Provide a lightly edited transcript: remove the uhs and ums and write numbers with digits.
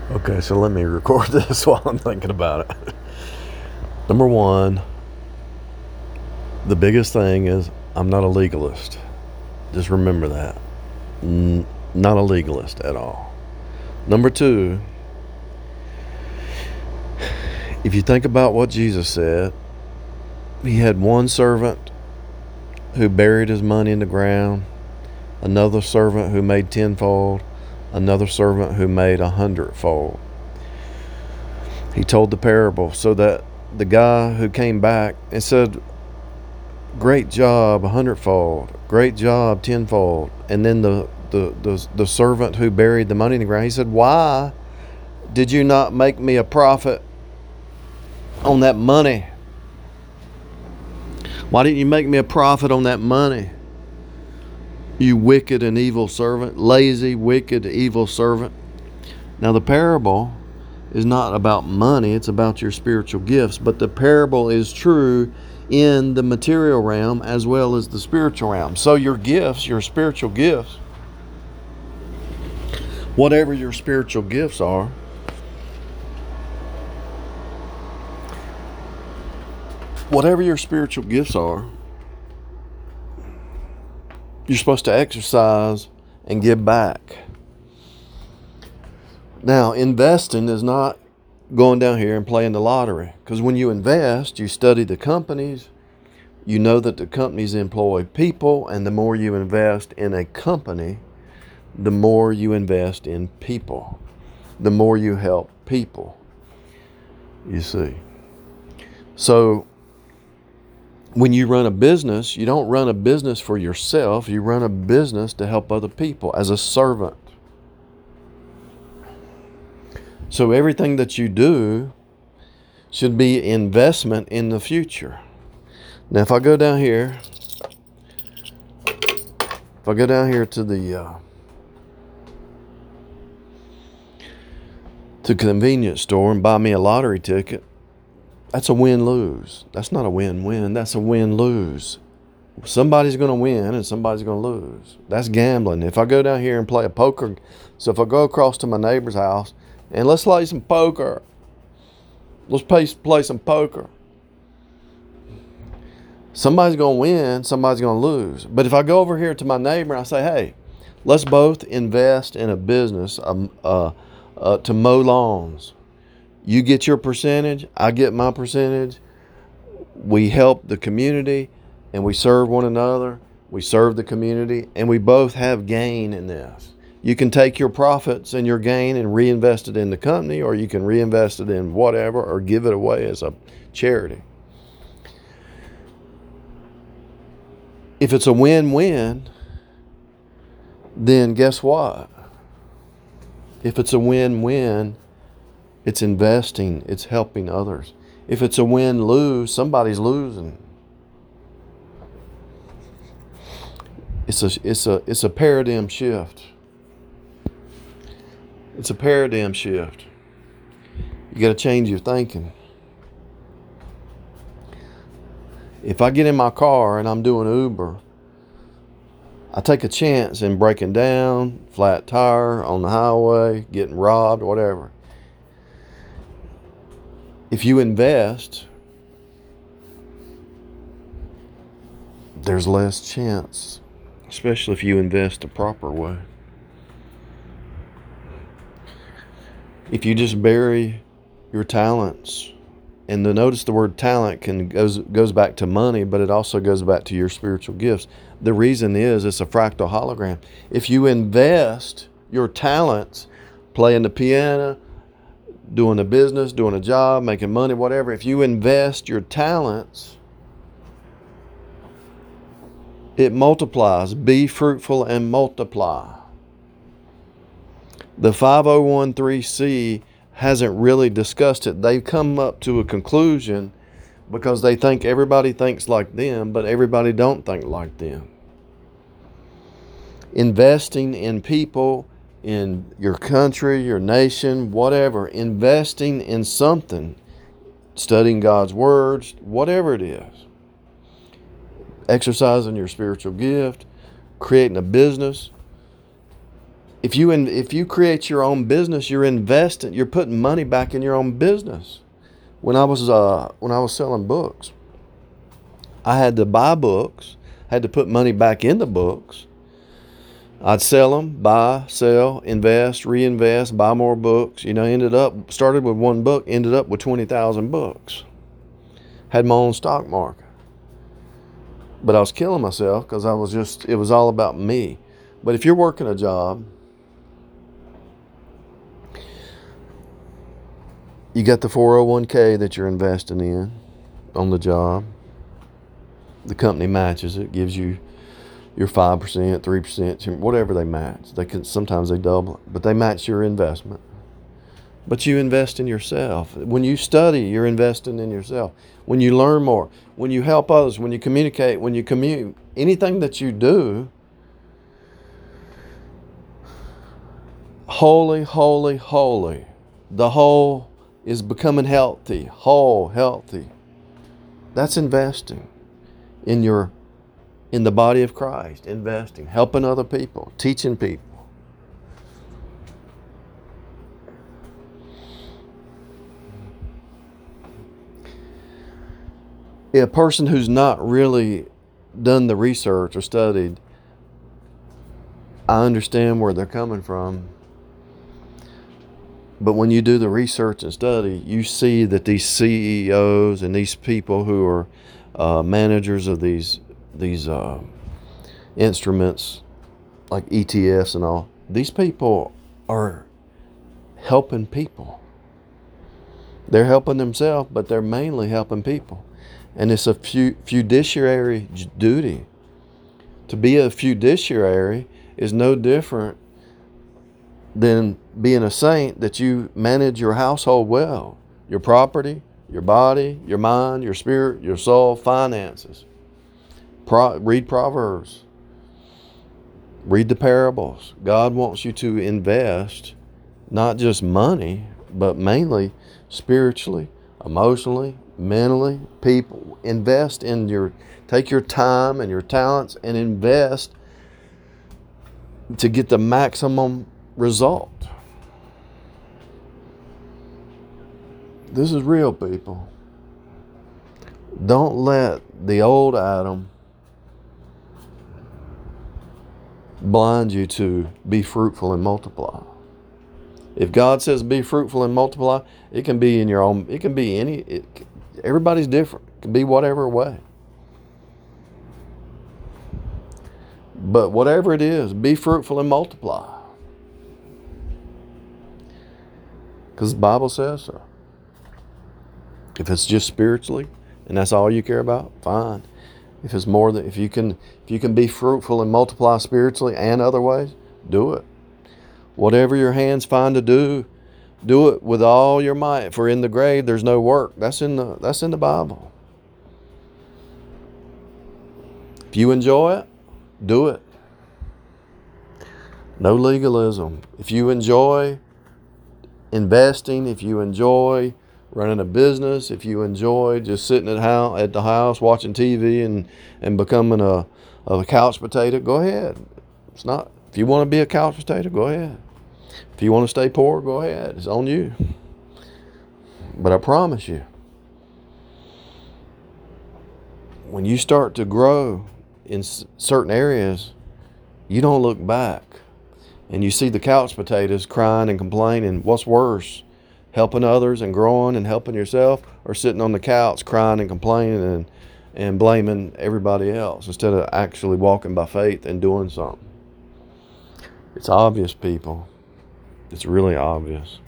Okay, so let me record this while I'm thinking about it. Number one, the biggest thing is I'm not a legalist. Just remember that. Not a legalist at all. Number two, if you think about what Jesus said, he had one servant who buried his money in the ground, another servant who made tenfold, another servant who made 100-fold. He told the parable so that the guy who came back and said, great job 100-fold, great job tenfold, and then the servant who buried the money in the ground, he said, why did you not make me a profit on that money? Why didn't you make me a profit on that money? You wicked and evil servant, lazy, wicked, evil servant. Now the parable is not about money, it's about your spiritual gifts, but the parable is true in the material realm as well as the spiritual realm. So your gifts, your spiritual gifts, whatever your spiritual gifts are, you're supposed to exercise and give back. Now, investing is not going down here and playing the lottery, because when you invest, you study the companies, you know that the companies employ people, and the more you invest in a company, the more you invest in people, the more you help people, you see. So when you run a business, you don't run a business for yourself, you run a business to help other people as a servant. So everything that you do should be investment in the future. Now, if I go down here to the convenience store and buy me a lottery ticket, that's a win-lose. That's not a win-win. That's a win-lose. Somebody's going to win and somebody's going to lose. That's gambling. If I go down here and play a poker, so if I go across to my neighbor's house and let's play some poker, play some poker, somebody's going to win, somebody's going to lose. But if I go over here to my neighbor and I say, hey, let's both invest in a business to mow lawns. You get your percentage, I get my percentage. We help the community and we serve one another. We serve the community and we both have gain in this. You can take your profits and your gain and reinvest it in the company, or you can reinvest it in whatever, or give it away as a charity. If it's a win-win, then guess what? If it's a win-win, it's investing, it's helping others. If it's a win-lose, somebody's losing. It's a paradigm shift. It's a paradigm shift. You got to change your thinking. If I get in my car and I'm doing Uber, I take a chance in breaking down, flat tire on the highway, getting robbed, whatever. If you invest, there's less chance, especially if you invest the proper way. If you just bury your talents, and notice the word talent goes back to money, but it also goes back to your spiritual gifts. The reason is it's a fractal hologram. If you invest your talents, playing the piano, doing a business, doing a job, making money, whatever, if you invest your talents, it multiplies. Be fruitful and multiply. The 5013C hasn't really discussed it. They've come up to a conclusion because they think everybody thinks like them, but everybody don't think like them. Investing in people, in your country, your nation, whatever, investing in something, studying God's words, whatever it is, exercising your spiritual gift, creating a business, If you create your own business, you're investing. You're putting money back in your own business. When I was selling books, I had to buy books. Had to put money back in the books. I'd sell them, buy, sell, invest, reinvest, buy more books. Started with one book, ended up with 20,000 books. Had my own stock market. But I was killing myself because it was all about me. But if you're working a job, you got the 401k that you're investing in on the job. The company matches it, gives you your 5%, 3%, whatever they match. Sometimes they double it, but they match your investment. But you invest in yourself. When you study, you're investing in yourself. When you learn more, when you help others, when you communicate, when you commute, anything that you do, holy, holy, holy. The whole is becoming healthy, healthy. That's investing in the body of Christ, investing, helping other people, teaching people. A person who's not really done the research or studied, I understand where they're coming from. But when you do the research and study, you see that these CEOs and these people who are managers of these instruments like ETFs and all, these people are helping people. They're helping themselves, but they're mainly helping people. And it's a fiduciary duty. To be a fiduciary is no different than being a saint, that you manage your household well, your property, your body, your mind, your spirit, your soul, finances. Read Proverbs. Read the parables. God wants you to invest not just money, but mainly spiritually, emotionally, mentally, people. Invest in take your time and your talents and invest to get the maximum result. This is real, people. Don't let the old Adam blind you to be fruitful and multiply. If God says be fruitful and multiply, it can be in your own, it can be everybody's different. It can be whatever way. But whatever it is, be fruitful and multiply. Because the Bible says so. If it's just spiritually and that's all you care about, fine. If it's more than, if you can be fruitful and multiply spiritually and other ways, do it. Whatever your hands find to do it with all your might. For in the grave there's no work. That's in the Bible. If you enjoy it, do it. No legalism. If you enjoy investing, if you enjoy running a business, if you enjoy just sitting at the house watching TV and becoming a couch potato, go ahead. If you want to be a couch potato, go ahead. If you want to stay poor, go ahead. It's on you. But I promise you, when you start to grow in certain areas, you don't look back. And you see the couch potatoes crying and complaining. What's worse? Helping others and growing and helping yourself, or sitting on the couch crying and complaining and blaming everybody else instead of actually walking by faith and doing something? It's obvious, people. It's really obvious.